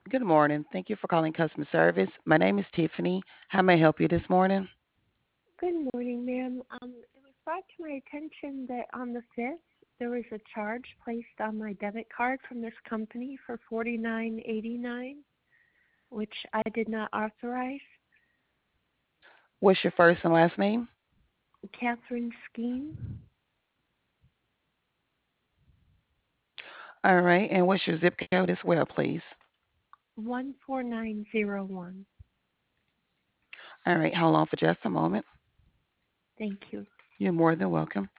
Good morning. Thank you for calling customer service. My name is Tiffany. How may I help you this morning? Good morning, ma'am. It was brought to my attention that on the 5th, there was a charge placed on my debit card from this company for $49.89, which I did not authorize. What's your first and last name? Catherine Skeen, All right. And what's your zip code as well, please? 14901. All right. Hold on for just a moment. Thank you. You're more than welcome.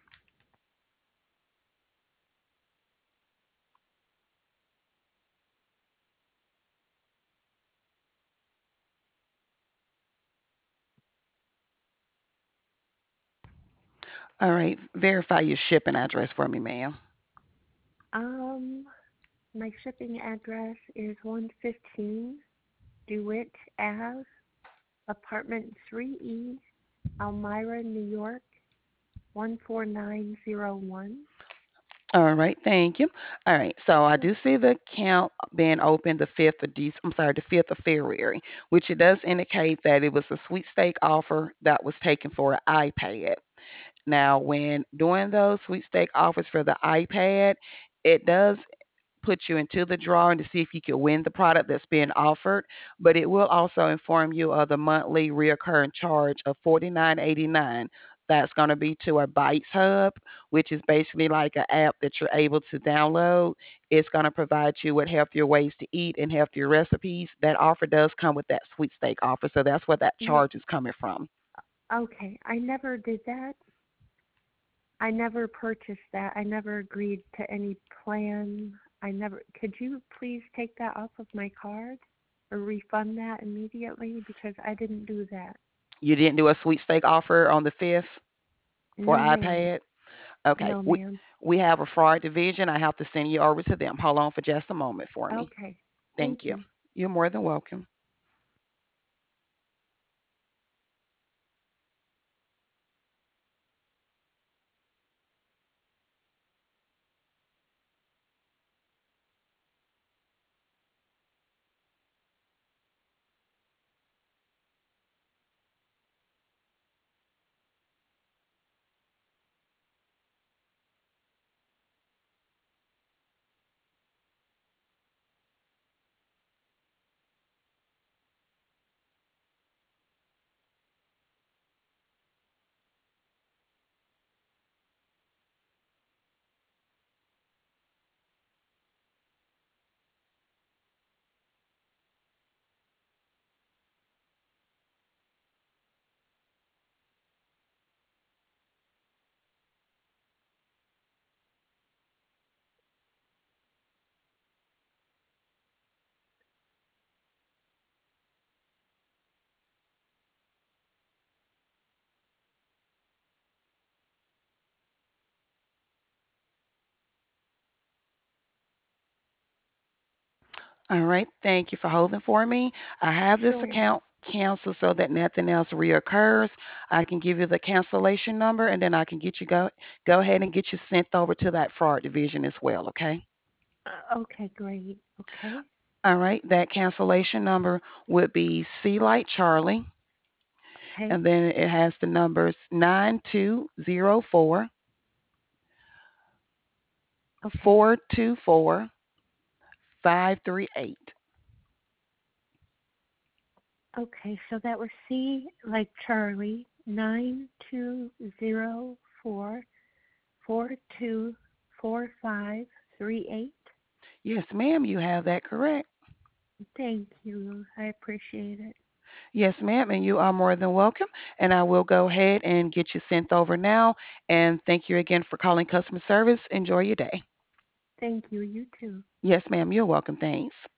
All right. Verify your shipping address for me, ma'am. Um, my shipping address is 115 DeWitt Ave, apartment 3E, Elmira, New York, 14901. All right. Thank you. All right. So I Sure. do see the account being opened the 5th of I'm sorry, the 5th of February, which it does indicate that it was a sweepstake offer that was taken for an iPad. Now, when doing those sweepstake offers for the iPad, it does put you into the drawing to see if you can win the product that's being offered, but it will also inform you of the monthly reoccurring charge of $49.89. That's going to be to a Bites Hub, which is basically like an app that you're able to download. It's going to provide you with healthier ways to eat and healthier recipes. That offer does come with that sweepstake offer, so that's where that No, charge is coming from. okay. I never did that. I never purchased that. I never agreed to any plan. I never. Could you please take that off of my card or refund that immediately because I didn't do that. You didn't do a sweepstake offer on the 5th for No, ma'am. iPad? Okay. No, We ma'am. we have a fraud division. I have to send you over to them. Hold on for just a moment for me. Okay. Thank Thank you. you. You're more than welcome. All right. Thank you for holding for me. I have this Sure. account canceled so that nothing else reoccurs. I can give you the cancellation number and then I can get you go ahead and get you sent over to that fraud division as well, okay? Okay, great. Okay. All right. That cancellation number would be C like Charlie, Okay. and then it has the numbers 9204 Okay. 424 538. Okay. So that was C like Charlie 9204 424538. Yes, ma'am, you have that correct. Thank you. I appreciate it. Yes, ma'am, and you are more than welcome. And I will go ahead and get you sent over now. And thank you again for calling customer service. Enjoy your day. Thank you. You too. Yes, ma'am, you're welcome. Thanks.